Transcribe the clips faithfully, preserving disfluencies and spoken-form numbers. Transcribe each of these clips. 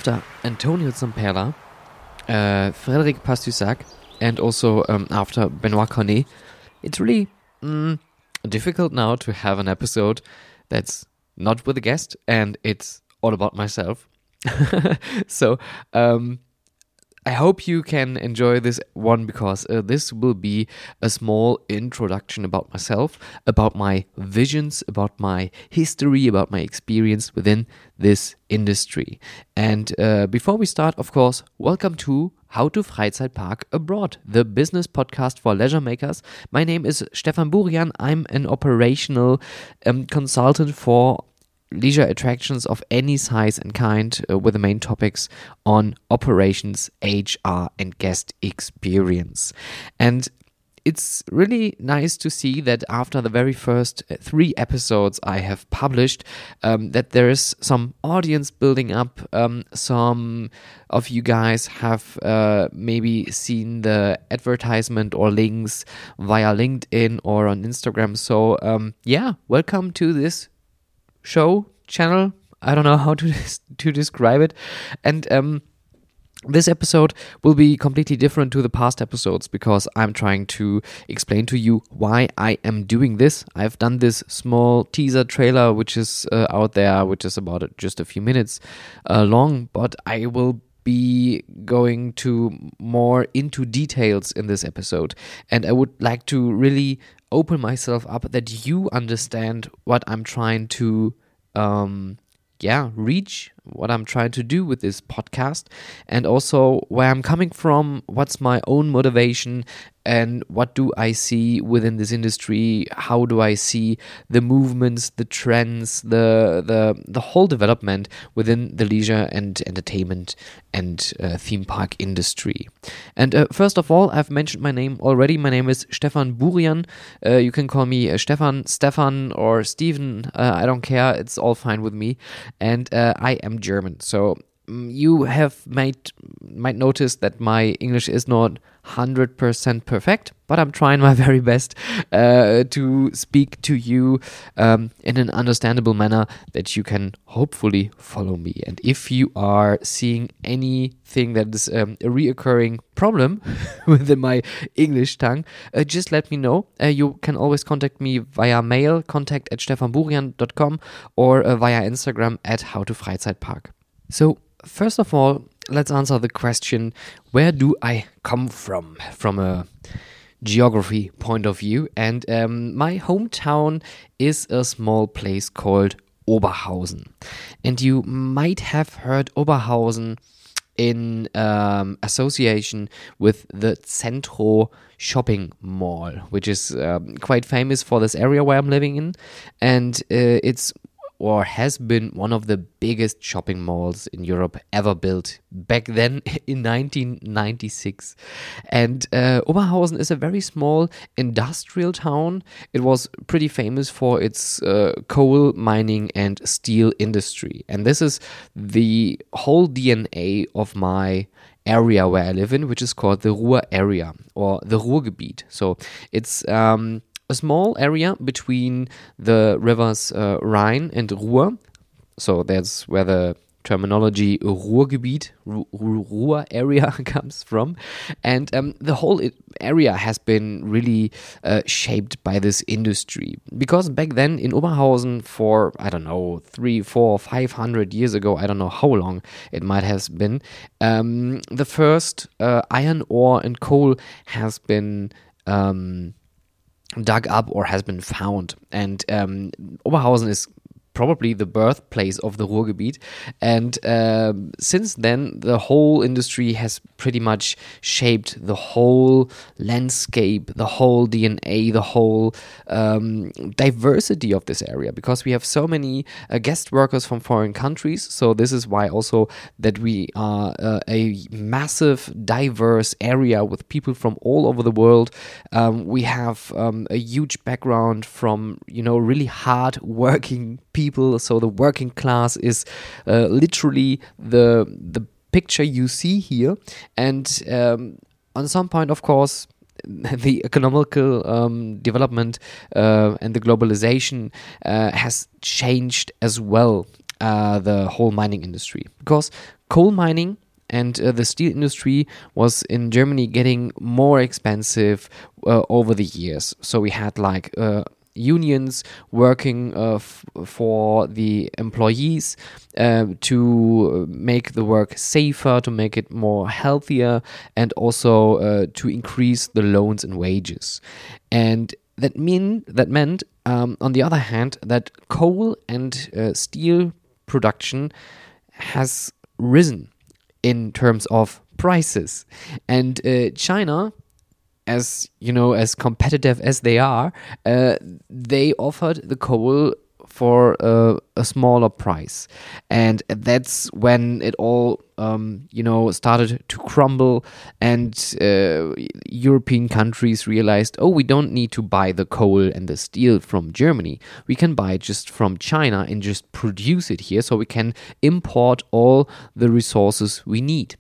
after Antonio Zamperla, uh, Frédéric Pastusak, and also um, after Benoit Cornet, it's really mm, difficult now to have an episode that's not with a guest, and it's all about myself. so um, I hope you can enjoy this one, because uh, this will be a small introduction about myself, about my visions, about my history, about my experience within this industry. And uh, before we start, of course, welcome to How to Freizeitpark Abroad, the business podcast for leisure makers. My name is Stefan Burian. I'm an operational um, consultant for leisure attractions of any size and kind, uh, with the main topics on operations, H R, and guest experience. And it's really nice to see that after the very first three episodes I have published, um, that there is some audience building up. Um, some of you guys have uh, maybe seen the advertisement or links via LinkedIn or on Instagram. So um, yeah, welcome to this show, channel, I don't know how to to describe it. And um, this episode will be completely different to the past episodes, because I'm trying to explain to you why I am doing this. I've done this small teaser trailer, which is uh, out there, which is about just a few minutes uh, long, but I will be going to more into details in this episode. And I would like to really open myself up that you understand what I'm trying to um, yeah, reach, what I'm trying to do with this podcast, and also where I'm coming from, what's my own motivation, and what do I see within this industry, how do I see the movements, the trends, the the the whole development within the leisure and entertainment and uh, theme park industry. And uh, first of all, I've mentioned my name already. My name is Stefan Burian. Uh, you can call me uh, Stefan, Stefan, or Steven. Uh, I don't care. It's all fine with me. And uh, I am German. So um, you have might might notice that my English is not one hundred percent perfect, but I'm trying my very best uh, to speak to you um, in an understandable manner that you can hopefully follow me. And if you are seeing anything that is um, a reoccurring problem within my English tongue, uh, just let me know. Uh, you can always contact me via mail, contact at stefanburian dot com, or uh, via Instagram at howtofreizeitpark. So first of all, let's answer the question, where do I come from, from a geography point of view? And um, my hometown is a small place called Oberhausen. And you might have heard Oberhausen in um, association with the Centro shopping mall, which is um, quite famous for this area where I'm living in. And uh, it's or has been one of the biggest shopping malls in Europe ever built back then in nineteen ninety-six. And uh, Oberhausen is a very small industrial town. It was pretty famous for its uh, coal mining and steel industry. And this is the whole D N A of my area where I live in, which is called the Ruhr area, or the Ruhrgebiet. So it's um, a small area between the rivers uh, Rhine and Ruhr. So that's where the terminology Ruhrgebiet, Ruhr area comes from. And um, the whole area has been really uh, shaped by this industry. Because back then in Oberhausen, for, I don't know, three, four, five hundred years ago, I don't know how long it might have been, um, the first uh, iron ore and coal has been Um, dug up or has been found. And um, Oberhausen is probably the birthplace of the Ruhrgebiet. And uh, since then, the whole industry has pretty much shaped the whole landscape, the whole D N A, the whole um, diversity of this area, because we have so many uh, guest workers from foreign countries. So this is why also that we are uh, a massive, diverse area with people from all over the world. Um, we have um, a huge background from, you know, really hard working people. So the working class is uh, literally the the picture you see here. And um, on some point, of course, the economical um, development uh, and the globalization uh, has changed as well. uh, the whole mining industry, because coal mining and uh, the steel industry was in Germany getting more expensive uh, over the years. So we had like uh, unions working uh, f- for the employees uh, to make the work safer, to make it more healthier, and also uh, to increase the loans and wages. And that mean that meant, um, on the other hand, that coal and uh, steel production has risen in terms of prices. And uh, China, as you know, as competitive as they are, uh, they offered the coal for uh, a smaller price, and that's when it all, um, you know, started to crumble. And uh, European countries realized, oh, we don't need to buy the coal and the steel from Germany. We can buy it just from China and just produce it here, so we can import all the resources we need.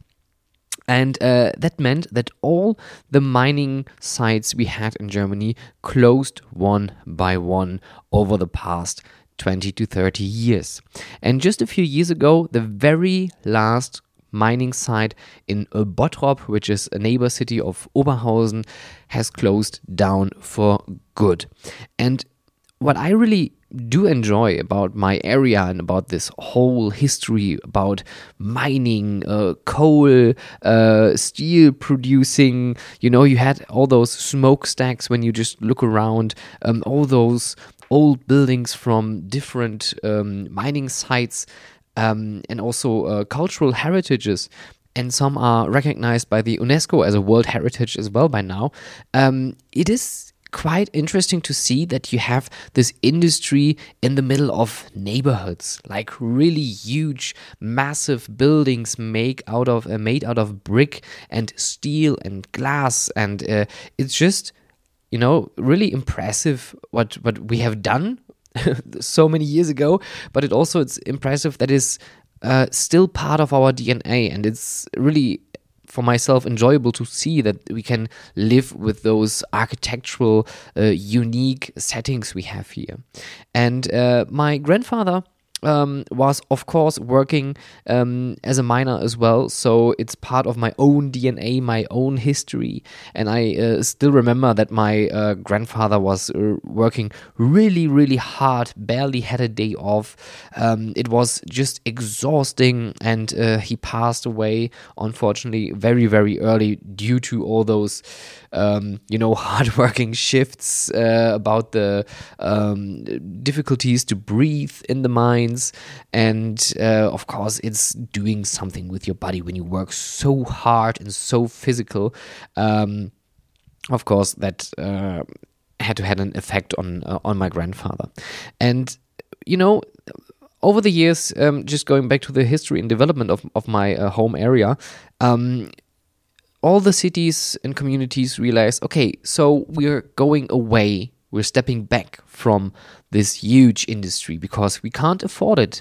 And uh, that meant that all the mining sites we had in Germany closed one by one over the past twenty to thirty years. And just a few years ago, the very last mining site in Bottrop, which is a neighbor city of Oberhausen, has closed down for good. And what I really do enjoy about my area and about this whole history about mining, uh, coal, uh, steel producing, you know, you had all those smokestacks when you just look around, um, all those old buildings from different um, mining sites, um, and also uh, cultural heritages. And some are recognized by the UNESCO as a World Heritage as well by now. Um, it is quite interesting to see that you have this industry in the middle of neighborhoods, like really huge, massive buildings made out of uh, made out of brick and steel and glass, and uh, it's just, you know, really impressive what what we have done so many years ago. But it also it's impressive that is uh, still part of our D N A, and it's really, for myself, enjoyable to see that we can live with those architectural, uh, unique settings we have here. And uh, my grandfather um, was, of course, working um, as a miner as well, so it's part of my own D N A, my own history. And I uh, still remember that my uh, grandfather was uh, working really, really hard, barely had a day off. Um, it was just exhausting, and uh, he passed away, unfortunately, very, very early due to all those, um, you know, hard-working shifts, uh, about the um, difficulties to breathe in the mines. And uh, of course, it's doing something with your body when you work so hard and so physical. Um, of course, that uh, had to had an effect on uh, on my grandfather. And you know, over the years, um, just going back to the history and development of of my uh, home area, um, all the cities and communities realized, okay, so we're going away. We're stepping back from this huge industry because we can't afford it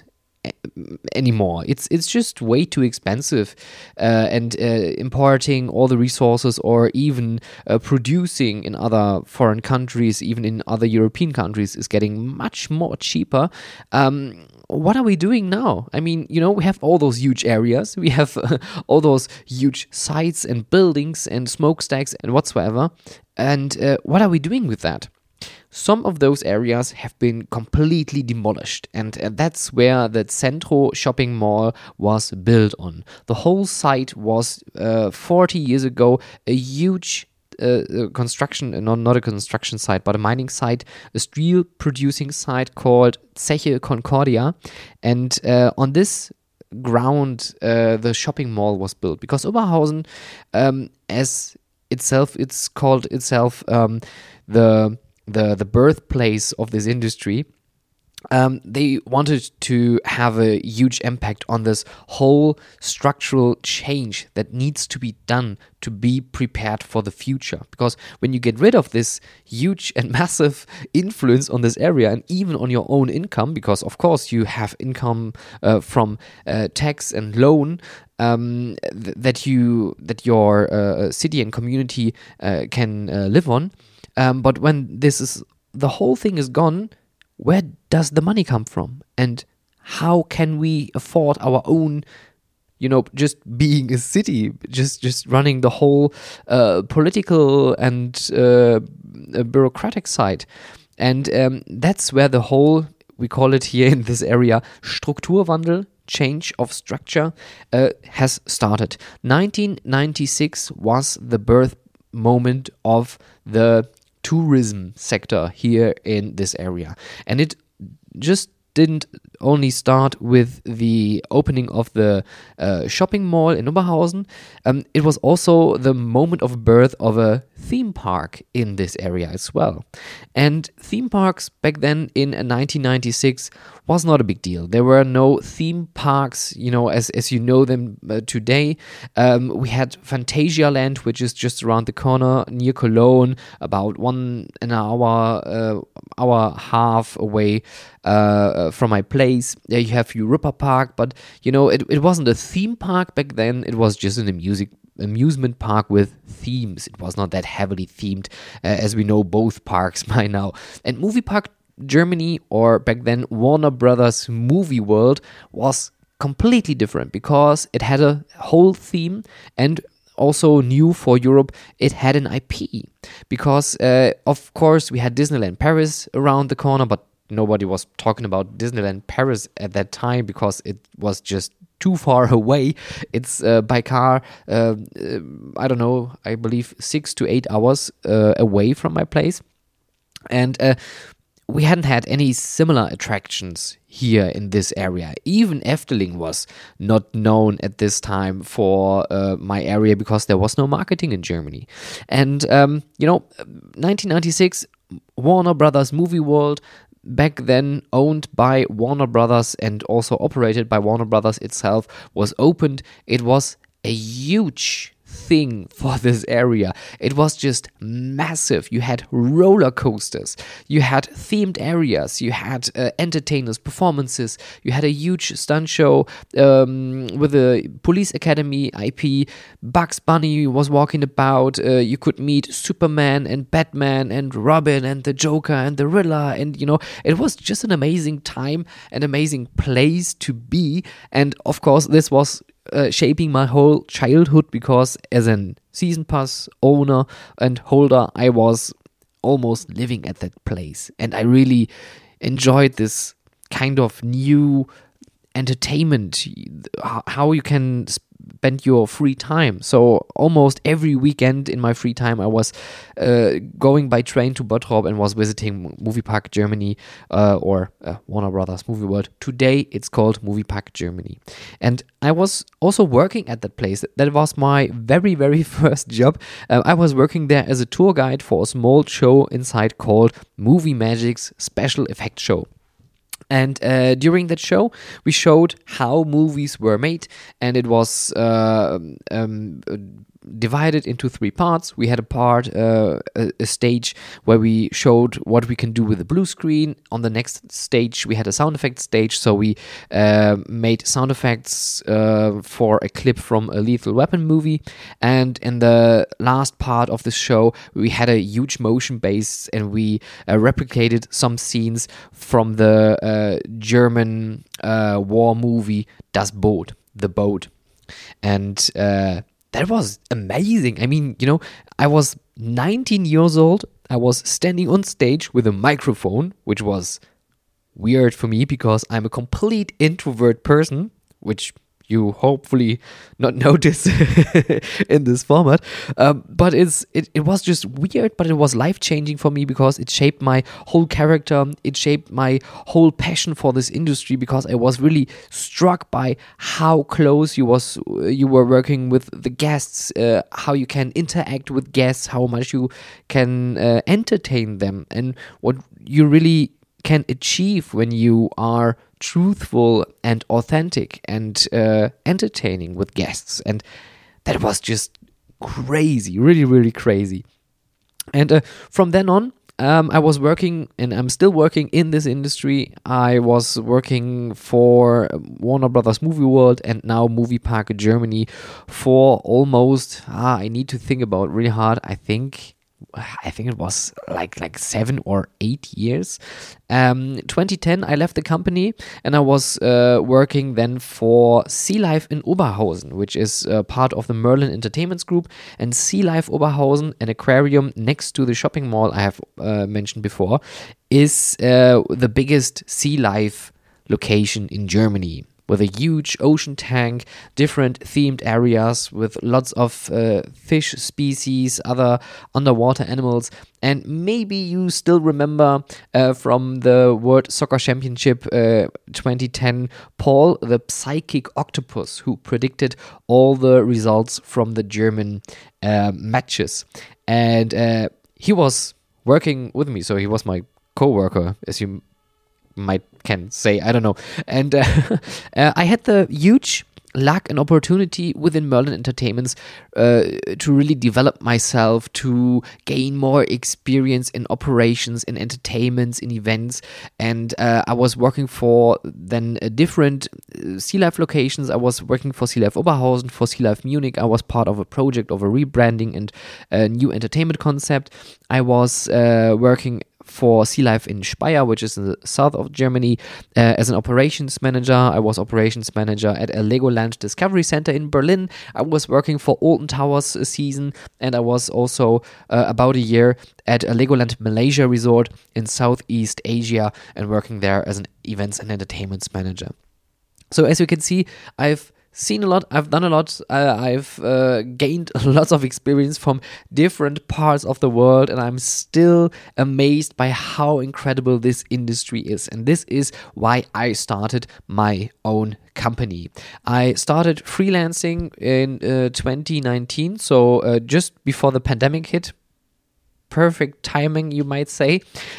anymore. It's it's just way too expensive, uh, and uh, importing all the resources or even uh, producing in other foreign countries, even in other European countries, is getting much more cheaper. Um, what are we doing now? I mean, you know, we have all those huge areas, we have uh, all those huge sites and buildings and smokestacks and whatsoever. And uh, what are we doing with that? Some of those areas have been completely demolished, and uh, that's where the Centro shopping mall was built on. The whole site was uh, forty years ago a huge uh, construction, not, not a construction site, but a mining site, a steel producing site called Zeche Concordia. And uh, on this ground, uh, the shopping mall was built because Oberhausen, um, as itself, it's called itself um, the the the birthplace of this industry. Um, they wanted to have a huge impact on this whole structural change that needs to be done to be prepared for the future. Because when you get rid of this huge and massive influence on this area and even on your own income, because of course you have income uh, from uh, tax and loan, um, th- that you that your uh, city and community uh, can uh, live on. Um, but when this is the whole thing is gone, where does the money come from? And how can we afford our own, you know, just being a city, just just running the whole uh, political and uh, bureaucratic side. And um, that's where the whole, we call it here in this area, Strukturwandel, change of structure, uh, has started. nineteen ninety-six was the birth moment of the tourism sector here in this area. And it just didn't only start with the opening of the uh, shopping mall in Oberhausen. Um, it was also the moment of birth of a theme park in this area as well. And theme parks back then in nineteen ninety-six was not a big deal. There were no theme parks, you know, as as you know them uh, today. Um, we had Phantasialand, which is just around the corner near Cologne, about one an hour, uh, hour half away uh, from my place. There you have Europa Park, but you know, it, it wasn't a theme park back then. It was just an music amusement park with themes. It was not that heavily themed, uh, as we know both parks by now. And Movie Park Germany, or back then Warner Brothers Movie World, was completely different because it had a whole theme, and also new for Europe, it had an I P. Because uh, of course we had Disneyland Paris around the corner, but nobody was talking about Disneyland Paris at that time because it was just too far away. It's uh, by car, uh, uh, I don't know, I believe six to eight hours uh, away from my place. And uh, we hadn't had any similar attractions here in this area. Even Efteling was not known at this time for uh, my area because there was no marketing in Germany. And, um, you know, nineteen ninety-six, Warner Brothers Movie World, back then owned by Warner Brothers and also operated by Warner Brothers itself, was opened. It was a huge thing for this area. It was just massive. You had roller coasters, you had themed areas, you had uh, entertainers, performances, you had a huge stunt show um, with a police academy I P. Bugs Bunny was walking about. Uh, you could meet Superman and Batman and Robin and the Joker and the Riddler, and you know, it was just an amazing time, an amazing place to be. And of course, this was Uh, shaping my whole childhood because as an season pass owner and holder, I was almost living at that place, and I really enjoyed this kind of new entertainment, how you can spend your free time. So almost every weekend in my free time I was uh, going by train to Bottrop and was visiting Movie Park Germany uh, or uh, Warner Brothers Movie World. Today it's called Movie Park Germany. And I was also working at that place. That was my very very first job. uh, I was working there as a tour guide for a small show inside called Movie Magic's Special Effects Show. And uh, during that show, we showed how movies were made, and it was uh, um, divided into three parts. We had a part, uh, a, a stage where we showed what we can do with the blue screen. On the next stage, we had a sound effects stage, so we uh, made sound effects uh, for a clip from a Lethal Weapon movie. And in the last part of the show, we had a huge motion base, and we uh, replicated some scenes from the uh, German uh, war movie Das Boot, The Boat. And uh, that was amazing. I mean, you know, I was nineteen years old. I was standing on stage with a microphone, which was weird for me because I'm a complete introvert person, which you hopefully not notice in this format. Um, but it's it, it was just weird, but it was life-changing for me because it shaped my whole character. It shaped my whole passion for this industry because I was really struck by how close you was you were working with the guests, uh, how you can interact with guests, how much you can uh, entertain them, and what you really can achieve when you are truthful and authentic and uh, entertaining with guests. And that was just crazy, really, really crazy. And uh, from then on, um, I was working, and I'm still working in this industry. I was working for Warner Brothers Movie World and now Movie Park Germany for almost, ah, I need to think about it really hard, I think I think it was like like seven or eight years. Um, twenty ten, I left the company and I was uh, working then for Sea Life in Oberhausen, which is uh, part of the Merlin Entertainments Group. And Sea Life Oberhausen, an aquarium next to the shopping mall I have uh, mentioned before, is uh, the biggest sea life location in Germany, with a huge ocean tank, different themed areas with lots of uh, fish species, other underwater animals. And maybe you still remember uh, from the World Soccer Championship uh, twenty ten, Paul, the psychic octopus, who predicted all the results from the German uh, matches. And uh, he was working with me, so he was my co-worker, as you might can say, I don't know. And uh, uh, I had the huge luck and opportunity within Merlin Entertainments uh, to really develop myself, to gain more experience in operations, in entertainments, in events. And uh, I was working for then uh, different uh, Sea Life locations. I was working for Sea Life Oberhausen, for Sea Life Munich. I was part of a project of a rebranding and a new entertainment concept. I was uh, working for Sea Life in Speyer, which is in the south of Germany, uh, as an operations manager. I was operations manager at a Legoland Discovery Center in Berlin. I was working for Alton Towers season, and I was also uh, about a year at a Legoland Malaysia resort in Southeast Asia and working there as an events and entertainments manager. So as you can see, I've seen a lot, I've done a lot, uh, I've uh, gained lots of experience from different parts of the world, and I'm still amazed by how incredible this industry is. And this is why I started my own company. I started freelancing in uh, twenty nineteen, so uh, just before the pandemic hit. Perfect timing, you might say.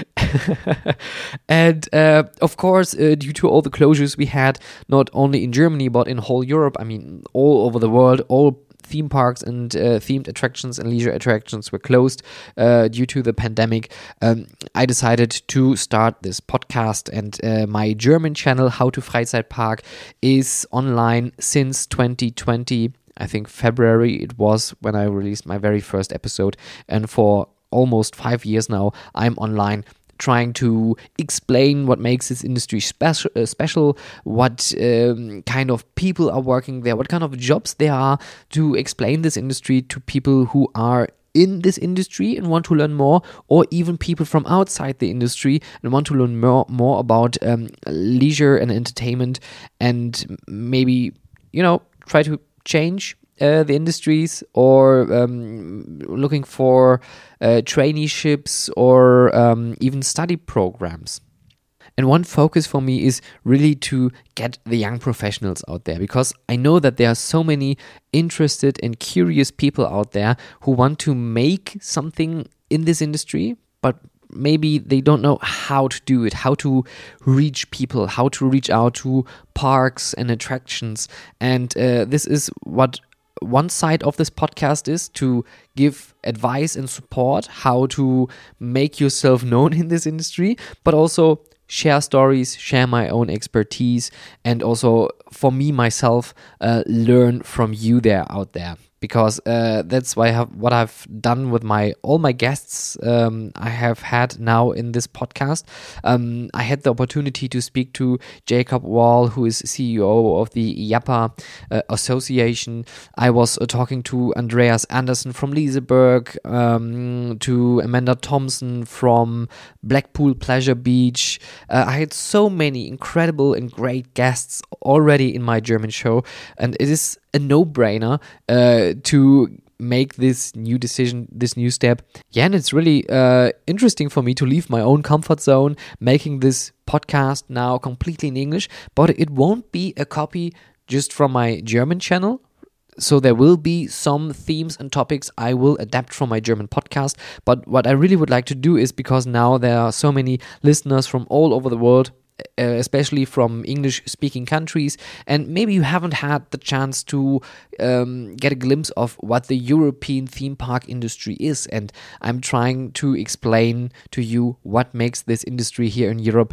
And uh, of course, uh, due to all the closures we had, not only in Germany, but in whole Europe, I mean, all over the world, all theme parks and uh, themed attractions and leisure attractions were closed uh, due to the pandemic. Um, I decided to start this podcast, and uh, my German channel, How to Freizeitpark, is online since twenty twenty. I think February it was when I released my very first episode, and for almost five years now, I'm online trying to explain what makes this industry special, uh, special what um, kind of people are working there, what kind of jobs there are, to explain this industry to people who are in this industry and want to learn more, or even people from outside the industry and want to learn more, more about um, leisure and entertainment, and maybe, you know, try to change Uh, the industries, or um, looking for uh, traineeships or um, even study programs. And one focus for me is really to get the young professionals out there, because I know that there are so many interested and curious people out there who want to make something in this industry, but maybe they don't know how to do it, how to reach people, how to reach out to parks and attractions. And uh, this is what one side of this podcast is, to give advice and support how to make yourself known in this industry, but also share stories, share my own expertise, and also for me myself uh, learn from you there out there. Because uh, that's why I have, what I've done with my all my guests um, I have had now in this podcast. Um, I had the opportunity to speak to Jacob Wall, who is C E O of the I A P A uh, Association. I was uh, talking to Andreas Andersen from Liseberg, um, to Amanda Thompson from Blackpool Pleasure Beach. Uh, I had so many incredible and great guests already in my German show, and it is a no-brainer uh, to make this new decision, this new step. Yeah, and it's really uh, interesting for me to leave my own comfort zone, making this podcast now completely in English, but it won't be a copy just from my German channel. So there will be some themes and topics I will adapt from my German podcast. But what I really would like to do is, because now there are so many listeners from all over the world, Uh, especially from English-speaking countries, and maybe you haven't had the chance to um, get a glimpse of what the European theme park industry is, and I'm trying to explain to you what makes this industry here in Europe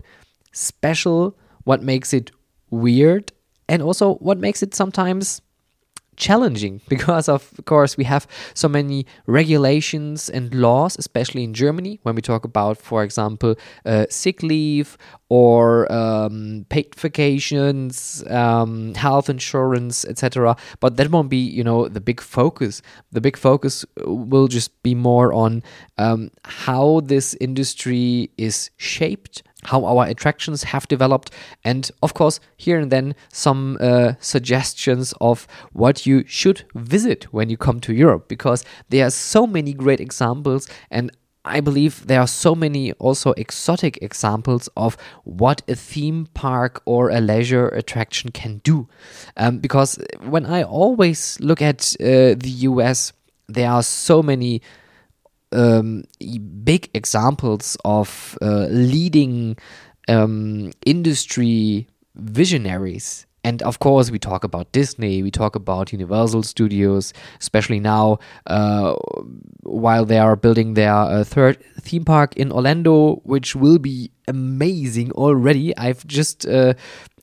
special, what makes it weird, and also what makes it sometimes challenging because, of course, we have so many regulations and laws, especially in Germany, when we talk about, for example, uh, sick leave or um, paid vacations, um, health insurance, et cetera. But that won't be, you know, the big focus. The big focus will just be more on um, how this industry is shaped, how our attractions have developed, and of course, here and then some uh, suggestions of what you should visit when you come to Europe, because there are so many great examples, and I believe there are so many also exotic examples of what a theme park or a leisure attraction can do. Um, because when I always look at uh, the U S, there are so many Um, big examples of uh, leading um, industry visionaries. And of course, we talk about Disney, we talk about Universal Studios, especially now uh, while they are building their uh, third theme park in Orlando, which will be amazing already. I've just uh,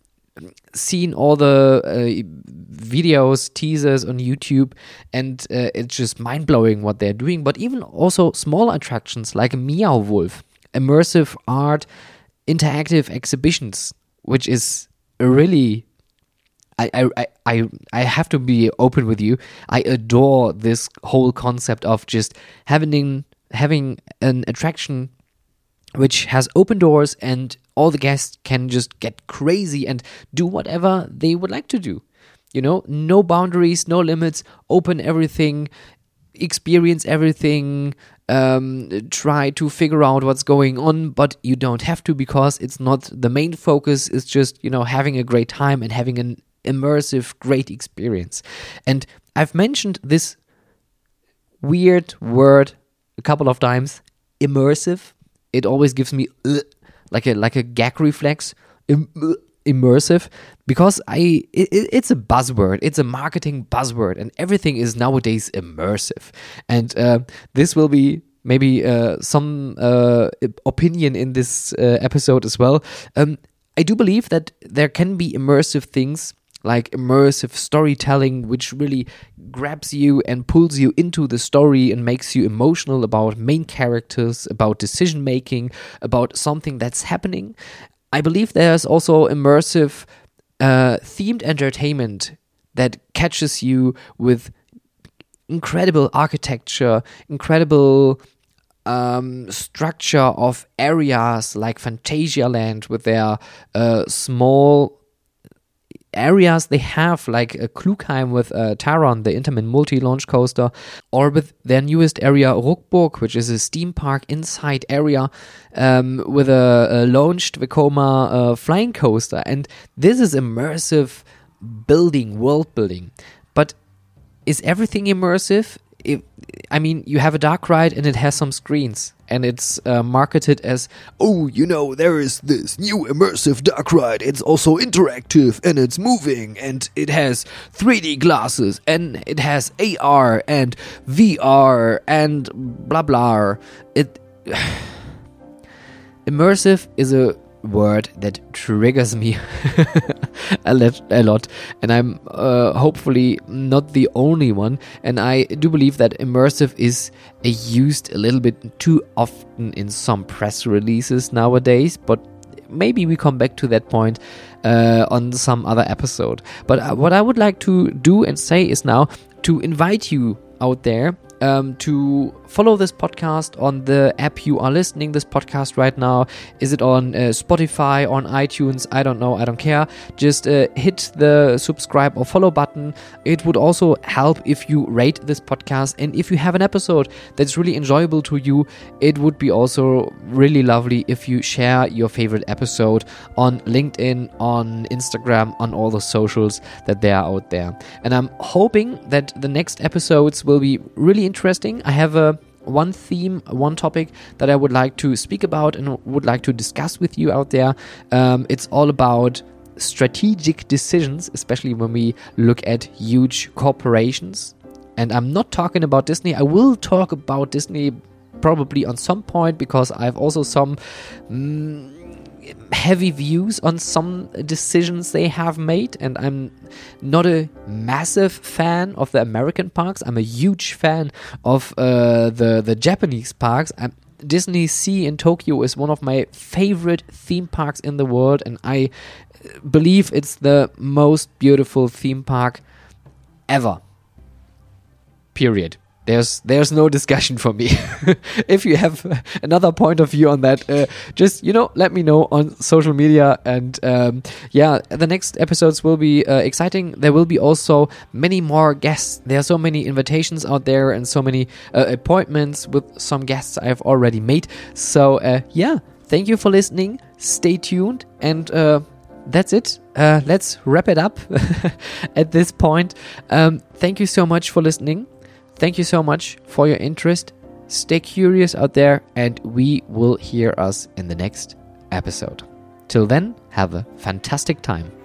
seen all the uh, videos, teasers on YouTube, and uh, it's just mind-blowing what they're doing. But even also small attractions like Meow Wolf, immersive art, interactive exhibitions, which is really... I, I, I, I have to be open with you. I adore this whole concept of just having, having an attraction which has open doors and all the guests can just get crazy and do whatever they would like to do. You know, no boundaries, no limits, open everything, experience everything, um, try to figure out what's going on, but you don't have to, because it's not the main focus. It's just, you know, having a great time and having an immersive, great experience. And I've mentioned this weird word a couple of times, immersive. It always gives me uh, like a like a gag reflex, im- uh, immersive, because I it, it's a buzzword. It's a marketing buzzword, and everything is nowadays immersive. And uh, this will be maybe uh, some uh, opinion in this uh, episode as well. Um, I do believe that there can be immersive things, like immersive storytelling, which really grabs you and pulls you into the story and makes you emotional about main characters, about decision making, about something that's happening. I believe there's also immersive uh, themed entertainment that catches you with incredible architecture, incredible um, structure of areas like Phantasialand with their uh, small areas they have, like uh, Klugheim with uh, Taron, the Intermin multi-launch coaster, or with their newest area, Ruckburg, which is a steam park inside area um, with a, a launched Vekoma uh, flying coaster. And this is immersive building, world building. But is everything immersive? It, I mean, you have a dark ride and it has some screens, and it's uh, marketed as, oh, you know, there is this new immersive dark ride. It's also interactive and it's moving and it has three D glasses and it has A R and V R and blah blah. It immersive is a word that triggers me a, lot, a lot, and I'm uh, hopefully not the only one. And I do believe that immersive is uh, used a little bit too often in some press releases nowadays, but maybe we come back to that point uh, on some other episode. But uh, what I would like to do and say is now to invite you out there Um, to follow this podcast on the app you are listening this podcast right now. Is it on uh, Spotify, on iTunes? I don't know, I don't care. Just uh, hit the subscribe or follow button. It would also help if you rate this podcast, and if you have an episode that's really enjoyable to you, it would be also really lovely if you share your favorite episode on LinkedIn, on Instagram, on all the socials that they are out there. And I'm hoping that the next episodes will be really interesting. I have a one theme, one topic that I would like to speak about and would like to discuss with you out there. Um, it's all about strategic decisions, especially when we look at huge corporations. And I'm not talking about Disney. I will talk about Disney probably on some point, because I have also some mm, heavy views on some decisions they have made, and I'm not a massive fan of the American parks. I'm a huge fan of uh, the the Japanese parks. I'm, Disney Sea in Tokyo is one of my favorite theme parks in the world, and I believe it's the most beautiful theme park ever. Period. There's there's no discussion for me. If you have another point of view on that, uh, just, you know, let me know on social media. And um, yeah, the next episodes will be uh, exciting. There will be also many more guests. There are so many invitations out there and so many uh, appointments with some guests I've already made. So uh, yeah, thank you for listening. Stay tuned, and uh, that's it. Uh, let's wrap it up at this point. Um, thank you so much for listening. Thank you so much for your interest. Stay curious out there, and we will hear us in the next episode. Till then, have a fantastic time.